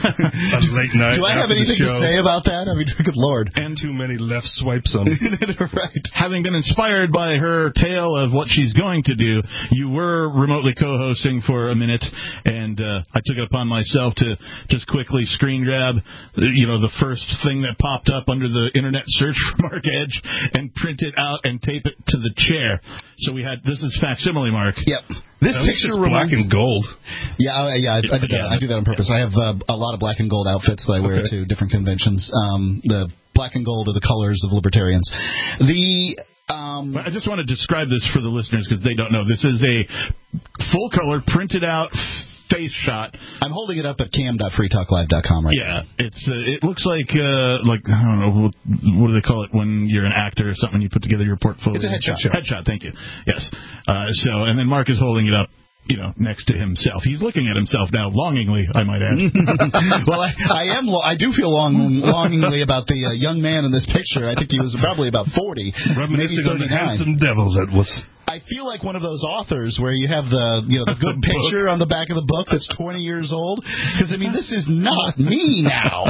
A late night. Do I have anything to say about that? I mean, good Lord. And too many left swipes on it. Right. Having been inspired by her tale of what she's going to do, you were remotely co-hosting for a minute, and uh, I took it upon myself to just quickly screen grab, you know, the first thing that popped up under the internet search for Mark Edge, and print it out and tape it to the chair. So we had, this is facsimile, Mark. Yep. This At picture least it's black and gold. Yeah, I, yeah, I, I, do that, I do that on purpose. I have uh, a lot of black and gold outfits that I wear okay. to different conventions. Um, the black and gold are the colors of libertarians. The um, I just want to describe this for the listeners because they don't know. This is a full color printed out face shot. I'm holding it up at cam dot free talk live dot com right yeah, now. Yeah, it's uh, it looks like uh, like I don't know what, what do they call it when you're an actor or something, you put together your portfolio. It's a headshot. Headshot, thank you. Yes. Uh, so and then Mark is holding it up, you know, next to himself. He's looking at himself now, longingly, I might add. Well, I, I am. Lo- I do feel long, longingly about the uh, young man in this picture. I think he was probably about forty, reminiscing maybe on the thirty-nine. handsome devil that was. I feel like one of those authors where you have the you know the good picture on the back of the book that's twenty years old. Because I mean, this is not me now.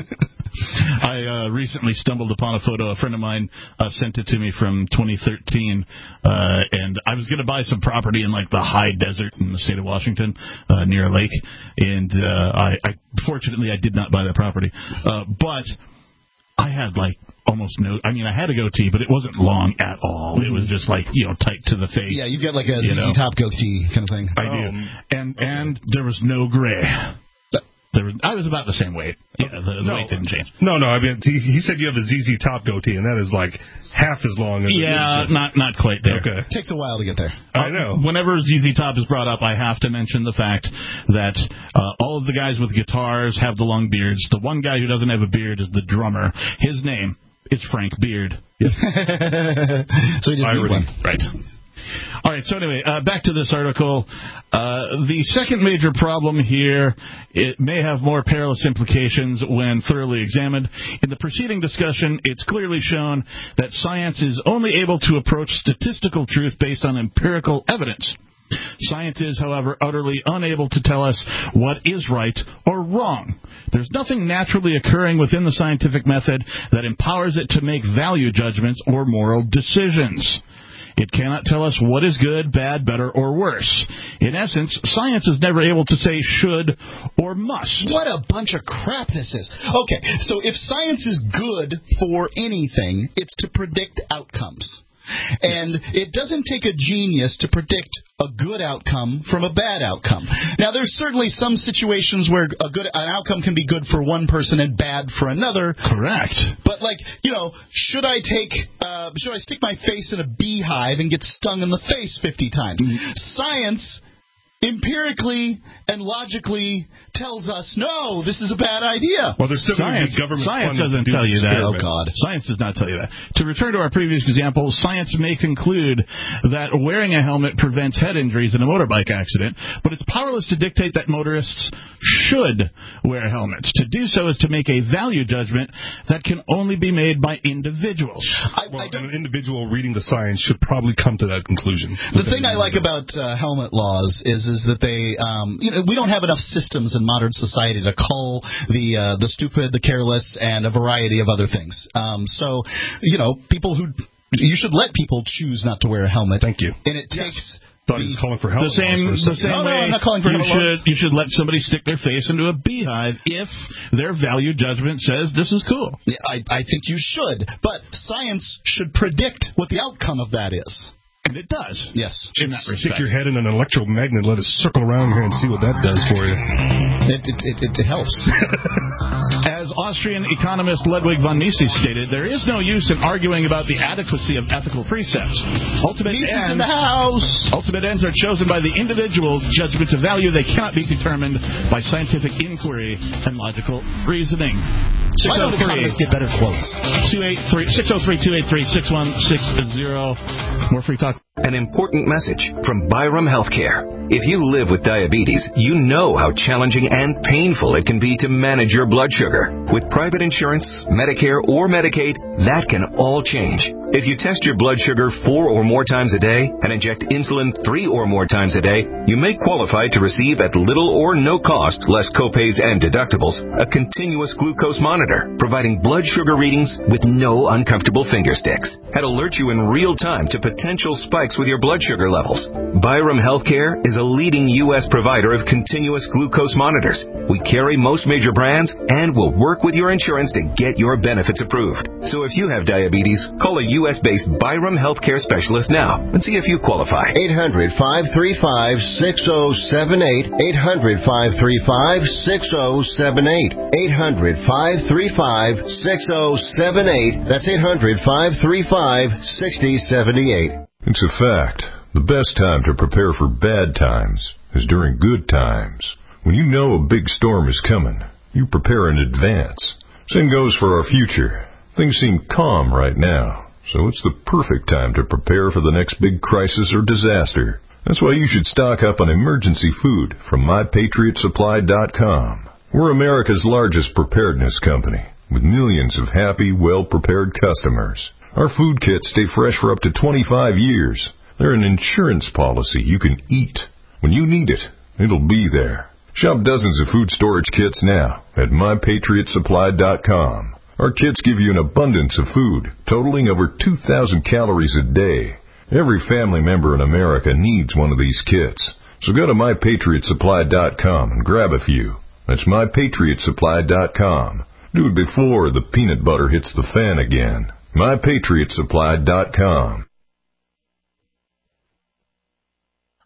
I uh, recently stumbled upon a photo. A friend of mine uh, sent it to me from twenty thirteen, uh, and I was going to buy some property in like the high desert in the state of Washington, uh, near a lake. And uh, I, I fortunately I did not buy that property, uh, but I had like almost no. I mean, I had a goatee, but it wasn't long at all. It was just like you know tight to the face. Yeah, you've got like a you Z Z know? Top goatee kind of thing. I do, and and there was no gray. There was, I was about the same weight. Yeah, the, the no, weight didn't change. No, no. I mean, he, he said you have a Z Z Top goatee, and that is like half as long as yeah, it is. not not quite there. Okay, it takes a while to get there. I know. Uh, whenever Z Z Top is brought up, I have to mention the fact that uh, all of the guys with guitars have the long beards. The one guy who doesn't have a beard is the drummer. His name is Frank Beard. Yes. So he just need one. Right. All right, so anyway, uh, back to this article. Uh, the second major problem here, it may have more perilous implications when thoroughly examined. In the preceding discussion, it's clearly shown that science is only able to approach statistical truth based on empirical evidence. Science is, however, utterly unable to tell us what is right or wrong. There's nothing naturally occurring within the scientific method that empowers it to make value judgments or moral decisions. It cannot tell us what is good, bad, better, or worse. In essence, science is never able to say should or must. What a bunch of crap this is. Okay, so if science is good for anything, it's to predict outcomes. And it doesn't take a genius to predict a good outcome from a bad outcome. Now, there's certainly some situations where a good an outcome can be good for one person and bad for another. Correct. But, like, you know, should I take, uh, should I stick my face in a beehive and get stung in the face fifty times? Mm-hmm. Science empirically and logically tells us, no, this is a bad idea. Well, there's still science, government science doesn't tell you that. Oh, God. Science does not tell you that. To return to our previous example, science may conclude that wearing a helmet prevents head injuries in a motorbike accident, but it's powerless to dictate that motorists should wear helmets. To do so is to make a value judgment that can only be made by individuals. I, well, I don't, an individual reading the science should probably come to that conclusion. The thing I like about uh, helmet laws is is that they, um, you know, we don't have enough systems in modern society to cull the uh, the stupid, the careless, and a variety of other things. Um, so, you know, people who you should let people choose not to wear a helmet. Thank you. And it takes. Thought he was calling for helmet the same, laws the for a same no, way no, I'm not calling for you helmet should laws. you should let somebody stick their face into a beehive if their value judgment says this is cool. Yeah, I, I think you should, but science should predict what the outcome of that is. And it does. Yes. In that respect. Stick your head in an electromagnet, let it circle around here and see what that does for you. It, it, it, it helps. As Austrian economist Ludwig von Mises stated, there is no use in arguing about the adequacy of ethical precepts. Ultimate Mises ends, in the house. Ultimate ends are chosen by the individual's judgment of value. They cannot be determined by scientific inquiry and logical reasoning. Why don't economists get better quotes? six oh three, two eight three, six one six zero. More free talk. An important message from Byram Healthcare. If you live with diabetes, you know how challenging and painful it can be to manage your blood sugar. With private insurance, Medicare, or Medicaid, that can all change. If you test your blood sugar four or more times a day and inject insulin three or more times a day, you may qualify to receive at little or no cost, less copays and deductibles, a continuous glucose monitor, providing blood sugar readings with no uncomfortable finger sticks. And alert you in real time to potential spikes with your blood sugar levels. Byram Healthcare is a leading U S provider of continuous glucose monitors. We carry most major brands and will work with your insurance to get your benefits approved. So if you have diabetes, call a U S-based Byram Healthcare specialist now and see if you qualify. eight hundred, five three five, six oh seven eight. eight hundred, five three five, six oh seven eight. eight hundred, five three five, six oh seven eight. That's eight hundred, five three five, six oh seven eight. It's a fact. The best time to prepare for bad times is during good times. When you know a big storm is coming, you prepare in advance. Same goes for our future. Things seem calm right now, so it's the perfect time to prepare for the next big crisis or disaster. That's why you should stock up on emergency food from my patriot supply dot com. We're America's largest preparedness company, with millions of happy, well-prepared customers. Our food kits stay fresh for up to twenty-five years. They're an insurance policy you can eat. When you need it, it'll be there. Shop dozens of food storage kits now at my patriot supply dot com. Our kits give you an abundance of food, totaling over two thousand calories a day. Every family member in America needs one of these kits. So go to my patriot supply dot com and grab a few. That's my patriot supply dot com. Do it before the peanut butter hits the fan again. my patriot supply dot com.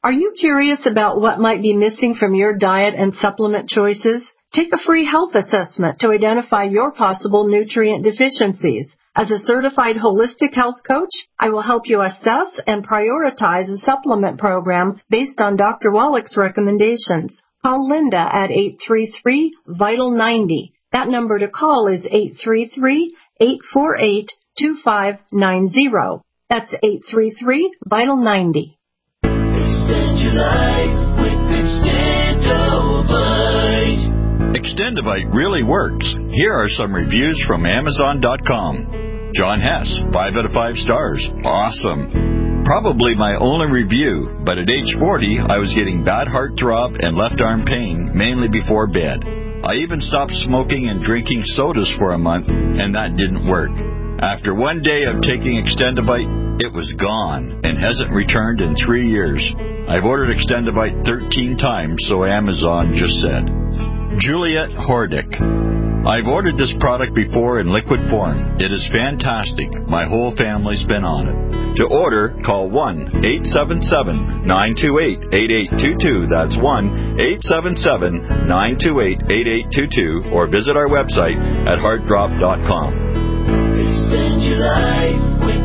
Are you curious about what might be missing from your diet and supplement choices? Take a free health assessment to identify your possible nutrient deficiencies. As a certified holistic health coach, I will help you assess and prioritize a supplement program based on Doctor Wallach's recommendations. Call Linda at eight three three, vital ninety. That number to call is eight three three, eight four eight, two five nine zero. That's eight three three, vital ninety. Extend your life with Extendovite. Extendovite really works. Here are some reviews from Amazon dot com. John Hess, five out of five stars. Awesome. Probably my only review, but at age forty, I was getting bad heart throb and left arm pain, mainly before bed. I even stopped smoking and drinking sodas for a month, and that didn't work. After one day of taking Extendovite, it was gone and hasn't returned in three years. I've ordered Extendovite thirteen times, so Amazon just said. Juliet Hordick. I've ordered this product before in liquid form. It is fantastic. My whole family's been on it. To order, call one eight seven seven, nine two eight, eight eight two two. That's one eight seven seven, nine two eight, eight eight two two, or visit our website at heart drop dot com. Extend your life with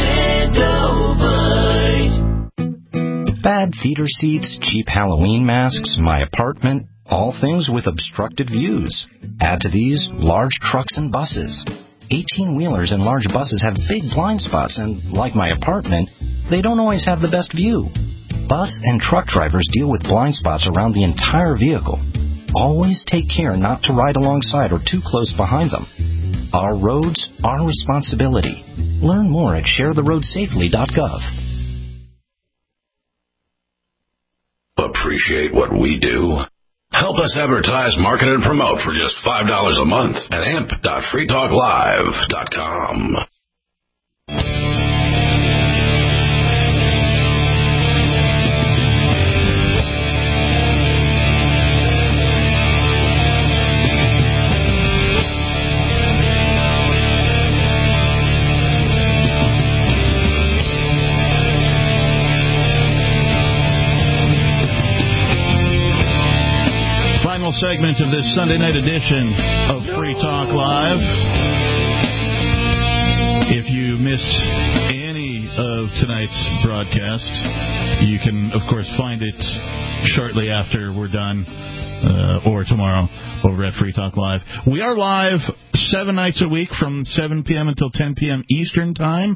Extendovite. Bad theater seats, cheap Halloween masks, my apartment, all things with obstructed views. Add to these large trucks and buses. eighteen-wheelers and large buses have big blind spots, and like my apartment, they don't always have the best view. Bus and truck drivers deal with blind spots around the entire vehicle. Always take care not to ride alongside or too close behind them. Our roads, our responsibility. Learn more at share the road safely dot gov. Appreciate what we do? Help us advertise, market, and promote for just five dollars a month at amp dot free talk live dot com. Segment of this Sunday night edition of Free Talk Live. If you missed any of tonight's broadcast, you can, of course, find it shortly after we're done uh, or tomorrow over at Free Talk Live. We are live seven nights a week from seven p.m. until ten p.m. Eastern Time.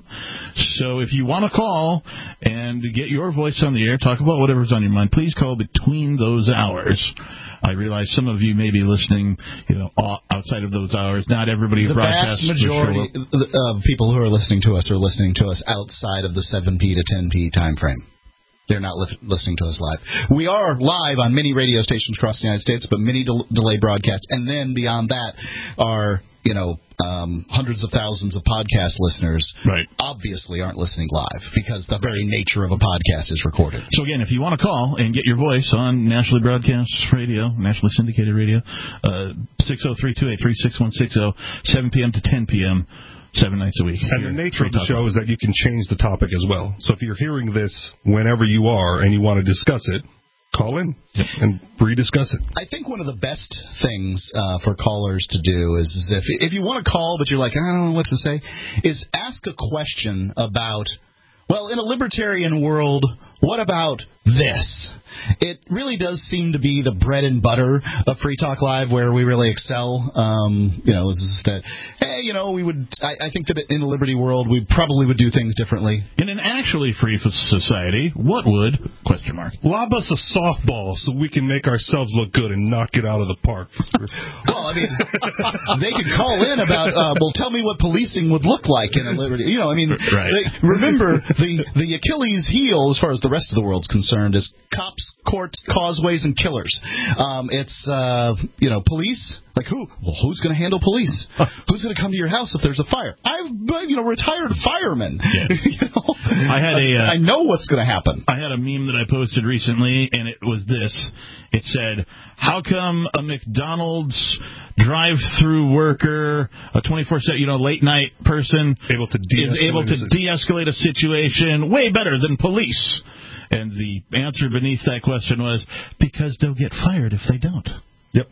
So if you want to call and get your voice on the air, talk about whatever's on your mind, please call between those hours. I realize some of you may be listening, you know, outside of those hours. Not everybody the broadcasts. The vast majority of people who are listening to us are listening to us outside of the seven p to ten p time frame. They're not li- listening to us live. We are live on many radio stations across the United States, but many del- delay broadcasts. And then beyond that are, you know, um, hundreds of thousands of podcast listeners right. obviously aren't listening live because the very nature of a podcast is recorded. So, again, if you want to call and get your voice on nationally broadcast radio, nationally syndicated radio, uh, six oh three, two eight three, six one six oh, seven p.m. to ten p.m., seven nights a week. And the nature of the show is that you can change the topic as well. So if you're hearing this whenever you are and you want to discuss it, call in and rediscuss it. I think one of the best things uh, for callers to do is, is if if you want to call but you're like, I don't know what to say, is ask a question about, well, in a libertarian world, what about this? It really does seem to be the bread and butter of Free Talk Live where we really excel. Um, you know, is that, hey, you know, we would, I, I think that in a liberty world, we probably would do things differently. In an actually free society, what would, question mark, lob us a softball so we can make ourselves look good and knock it out of the park. Well, I mean, they could call in about, uh, well, tell me what policing would look like in a liberty. You know, I mean, right. they, remember, the, the Achilles heel, as far as the rest of the world's concerned, is cops, courts, causeways, and killers. Um, it's, uh, you know, police. Like who? Well, who's going to handle police? Who's going to come to your house if there's a fire? I've, you know, retired fireman. Yeah. you know? I had a. Uh, I know what's going to happen. I had a meme that I posted recently, and it was this. It said, "How come a McDonald's drive-through worker, a twenty-four seven, you know, late-night person, able to is able to de-escalate a situation way better than police?" And the answer beneath that question was, because they'll get fired if they don't. Yep.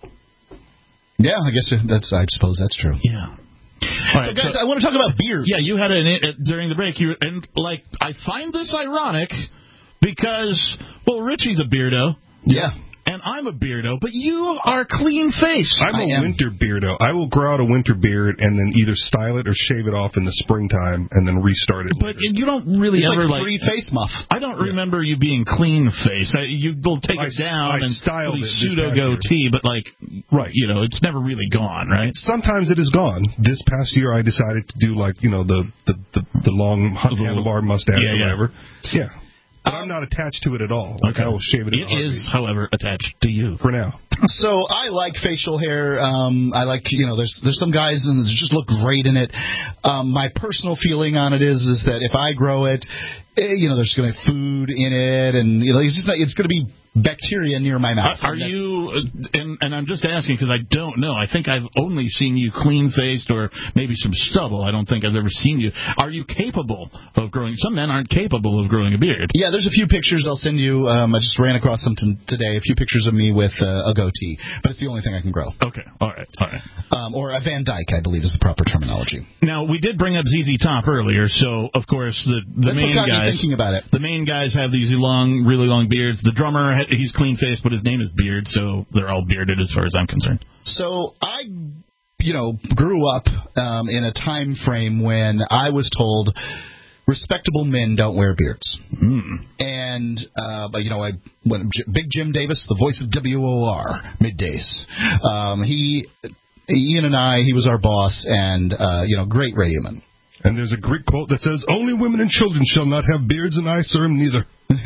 Yeah, I guess that's. I suppose that's true. Yeah. So, right, guys, so, I want to talk about beards. Yeah, you had an uh, during the break. You and like, I find this ironic because, well, Richie's a beardo. Yeah. And I'm a beardo, but you are clean face. I'm a winter beardo. I will grow out a winter beard and then either style it or shave it off in the springtime and then restart it. But later. you don't really it's ever like like free face muff. I don't yeah. remember you being clean face. I, you will take I, it down I and styled it pseudo goatee, but like right, you know, it's never really gone, right? Sometimes it is gone. This past year, I decided to do like you know the the the, the long handlebar mustache yeah, or whatever. Yeah. yeah. But I'm not attached to it at all. Like, okay. I will shave it. It is, however, attached to you for now. So I like facial hair. Um, I like, you know, there's there's some guys and just look great in it. Um, my personal feeling on it is is that if I grow it, eh, you know, there's going to be food in it, and you know, it's just not, it's going to be bacteria near my mouth. Are, are you? And, and I'm just asking because I don't know. I think I've only seen you clean faced or maybe some stubble. I don't think I've ever seen you. Are you capable of growing? Some men aren't capable of growing a beard. Yeah, there's a few pictures I'll send you. Um, I just ran across them t- today. A few pictures of me with uh, a goatee, but it's the only thing I can grow. Okay, all right, all right. Um, or a Van Dyke, I believe, is the proper terminology. Now we did bring up Z Z Top earlier, so of course the the That's main what got guys me thinking about it. The main guys have these long, really long beards. The drummer, he's clean faced, but his name is Beard, so they're all bearded as far as I'm concerned. So I, you know, grew up um, in a time frame when I was told respectable men don't wear beards. Mm. And, uh, but, you know, I when Big Jim Davis, the voice of W O R, middays, um, he, Ian and I, he was our boss, and, uh, you know, great radio man. And there's a Greek quote that says, only women and children shall not have beards, and I, sir, am neither.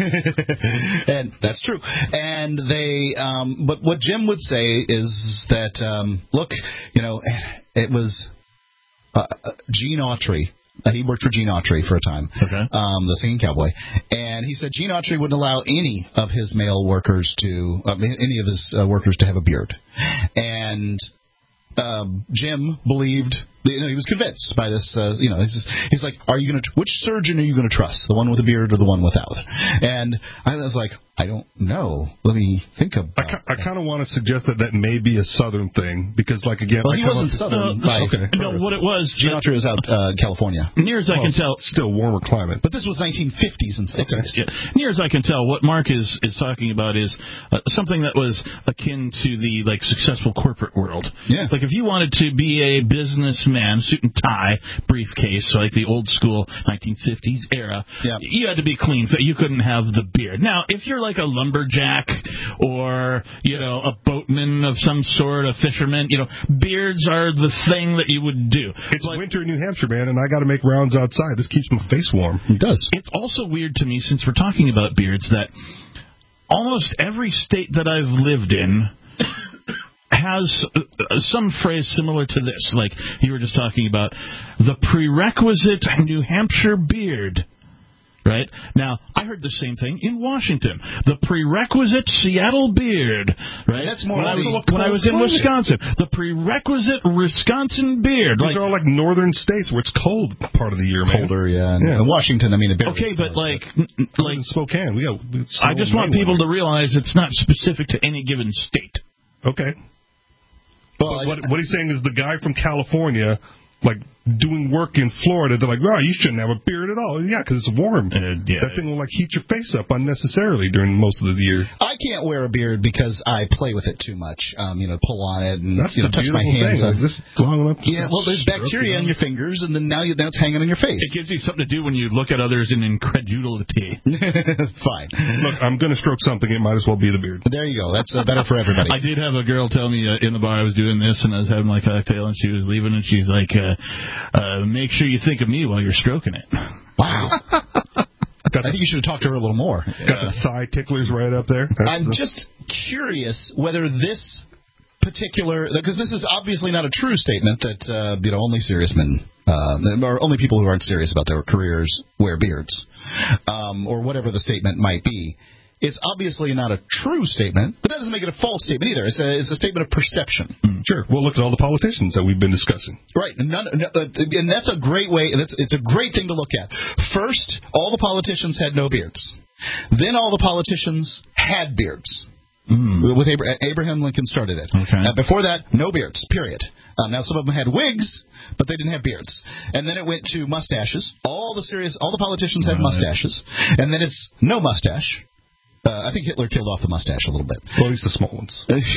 And that's true. And they, um, but what Jim would say is that, um, look, you know, it was uh, Gene Autry. Uh, he worked for Gene Autry for a time, okay. um, the singing cowboy. And he said Gene Autry wouldn't allow any of his male workers to, uh, any of his uh, workers to have a beard. And um, Jim believed, you know, he was convinced by this, uh, you know, he's, just, he's like, are you going to, which surgeon are you going to trust, the one with a beard or the one without? And I was like, I don't know. Let me think about I, I kind of want to suggest that that may be a Southern thing, because, like, again... Well, he wasn't up, Southern. Uh, by, okay. No, what it was... Gene Autry was out uh, California. Near as I well, can tell... Still warmer climate. But this was nineteen fifties and sixties. Okay. Yeah. Near as I can tell, what Mark is, is talking about is uh, something that was akin to the, like, successful corporate world. Yeah. Like, if you wanted to be a businessman, suit and tie, briefcase, so like the old school nineteen fifties era, yeah. you had to be clean. You couldn't have the beard. Now, if you're like a lumberjack, or, you know, a boatman of some sort, a fisherman, you know, beards are the thing that you would do. It's but, winter in New Hampshire, man, and I got to make rounds outside. This keeps my face warm. It does. It's also weird to me, since we're talking about beards, that almost every state that I've lived in has uh, some phrase similar to this. Like you were just talking about, the prerequisite New Hampshire beard. Right? Now, I heard the same thing in Washington. The prerequisite Seattle beard. Right? That's more when, I, like when I was in Wisconsin. The prerequisite Wisconsin beard. These like, are all like northern states where it's cold part of the year, man. Colder, yeah. And, yeah. and Washington, I mean, it barely Okay, but snows, like... but like in Spokane, we got... I just want people to realize it's not specific to any given state. Okay. Well, but what, what he's saying is the guy from California... like doing work in Florida, they're like, "Wow, you shouldn't have a beard at all." Yeah, because it's warm. Uh, yeah. That thing will like heat your face up unnecessarily during most of the year. I can't wear a beard because I play with it too much. Um, you know, pull on it and That's you know, touch my hands. Thing. Like, this long enough yeah, well, there's bacteria on your fingers, and then now you, now it's hanging on your face. It gives you something to do when you look at others in incredulity. Fine. Look, I'm going to stroke something. It might as well be the beard. There you go. That's uh, better for everybody. I did have a girl tell me uh, in the bar I was doing this, and I was having my cocktail, and she was leaving, and she's like, uh, uh, make sure you think of me while you're stroking it. Wow. I think you should have talked to her a little more. Got the thigh ticklers right up there. That's I'm the... just curious whether this particular, because this is obviously not a true statement that uh, you know only serious men uh, or only people who aren't serious about their careers wear beards, um, or whatever the statement might be. It's obviously not a true statement, but that doesn't make it a false statement either. It's a, it's a statement of perception. Mm, sure. Well, look at all the politicians that we've been discussing. Right. None, and that's a great way. That's, it's a great thing to look at. First, all the politicians had no beards. Then all the politicians had beards. Mm. With Abra- Abraham Lincoln started it. Okay. Uh, before that, no beards, period. Um, now, some of them had wigs, but they didn't have beards. And then it went to mustaches. All the serious, all the politicians had right. mustaches. And then it's no mustache. Uh, I think Hitler killed off the mustache a little bit. Well, at least the small ones.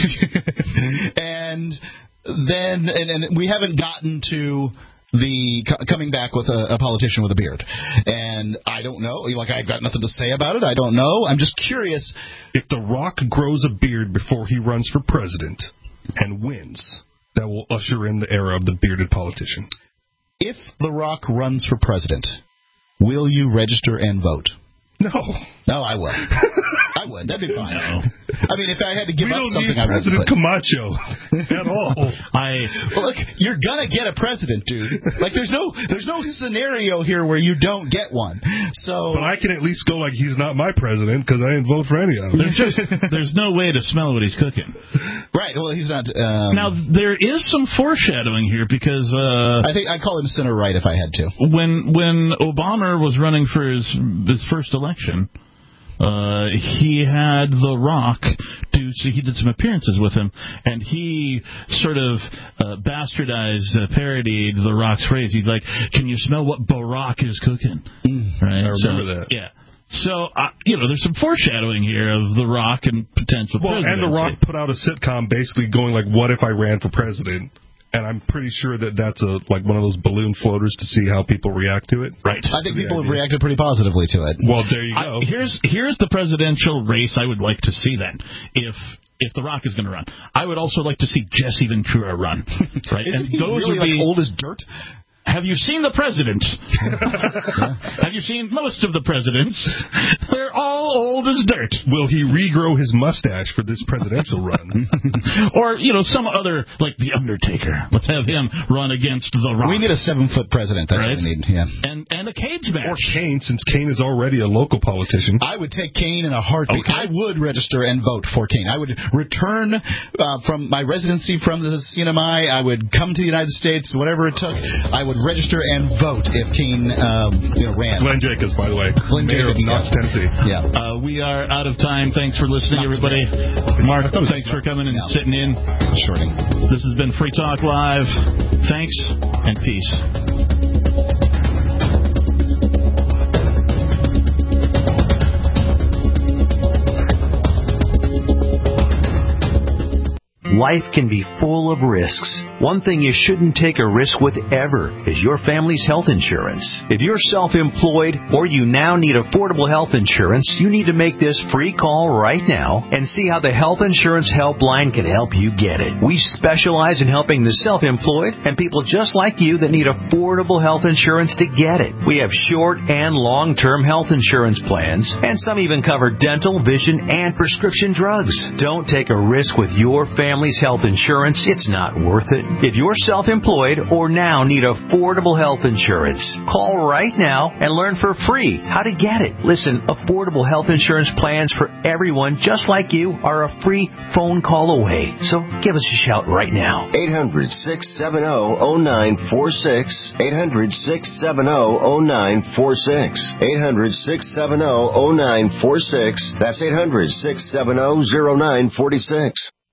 And then, and, and we haven't gotten to the co- coming back with a, a politician with a beard. And I don't know. Like, I've got nothing to say about it. I don't know. I'm just curious. If The Rock grows a beard before he runs for president and wins, that will usher in the era of the bearded politician. If The Rock runs for president, will you register and vote? No. No, I would. I would. That'd be fine. No. I mean, if I had to give we up don't something, need I would. President Camacho at all. I well, look, you're gonna get a president, dude. Like, there's no, there's no scenario here where you don't get one. So, but I can at least go like he's not my president because I didn't vote for any of them. There's just there's no way to smell what he's cooking. Right. Well, he's not. Um, now there is some foreshadowing here because uh, I think I'd call him center right if I had to. When when Obama was running for his his first election. Uh, he had The Rock do, so he did some appearances with him, and he sort of uh, bastardized, uh, parodied The Rock's phrase. He's like, "Can you smell what Barack is cooking?" Mm, right? I remember so, that. Yeah. So, uh, you know, there's some foreshadowing here of The Rock and potential well, presidency. And The Rock put out a sitcom basically going like, what if I ran for president? And I'm pretty sure that that's a like one of those balloon floaters to see how people react to it. Right. I think people have reacted pretty positively to it. Well, there you go. I, here's here's the presidential race I would like to see then. If if The Rock is going to run, I would also like to see Jesse Ventura run. Right. Isn't and he those really would be like old as dirt? Have you seen the presidents? Have you seen most of the presidents? They're all old as dirt. Will he regrow his mustache for this presidential run? Or, you know, some other, like The Undertaker. Let's have him run against The Rock. We need a seven-foot president. That's right? what we need, yeah. And and a cage match. Or Kane, since Kane is already a local politician. I would take Kane in a heartbeat. Okay. I would register and vote for Kane. I would return uh, from my residency from the C N M I. I would come to the United States, whatever it took. I would register and vote if Kane um, you know, ran. Glenn Jacobs, by the way. Glenn Mayor Jacobs, of Knox, yeah. Tennessee. Yeah. Uh, we are out of time. Thanks for listening, Knox, everybody. man. Mark, thanks for coming and no. sitting in. Shorting. This has been Free Talk Live. Thanks and peace. Life can be full of risks. One thing you shouldn't take a risk with ever is your family's health insurance. If you're self-employed or you now need affordable health insurance, you need to make this free call right now and see how the Health Insurance Helpline can help you get it. We specialize in helping the self-employed and people just like you that need affordable health insurance to get it. We have short and long-term health insurance plans, and some even cover dental, vision, and prescription drugs. Don't take a risk with your family health insurance. It's not worth it. If you're self-employed or now need affordable health insurance, call right now and learn for free how to get it. Listen, affordable health insurance plans for everyone just like you are a free phone call away. So give us a shout right now. eight hundred, six seven zero, zero nine four six. eight hundred, six seven zero, zero nine four six. eight hundred, six seven zero, zero nine four six. That's eight hundred, six seven zero, zero nine four six.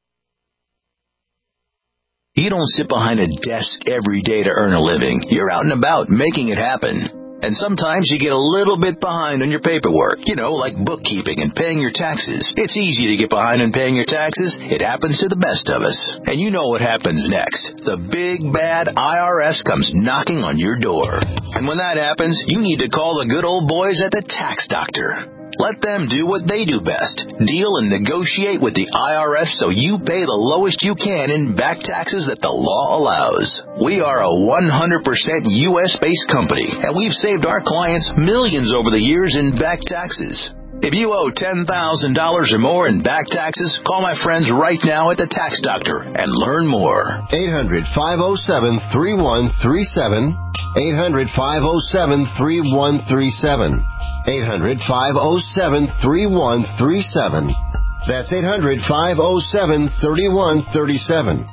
You don't sit behind a desk every day to earn a living. You're out and about making it happen. And sometimes you get a little bit behind on your paperwork, you know, like bookkeeping and paying your taxes. It's easy to get behind on paying your taxes. It happens to the best of us. And you know what happens next. The big, bad I R S comes knocking on your door. And when that happens, you need to call the good old boys at the Tax Doctor. Let them do what they do best. Deal and negotiate with the I R S so you pay the lowest you can in back taxes that the law allows. We are a one hundred percent U S-based company, and we've saved our clients millions over the years in back taxes. If you owe ten thousand dollars or more in back taxes, call my friends right now at the Tax Doctor and learn more. eight hundred, five oh seven, three one three seven. eight hundred, five oh seven, three one three seven. eight hundred, five oh seven, three one three seven. That's eight hundred, five oh seven, three one three seven.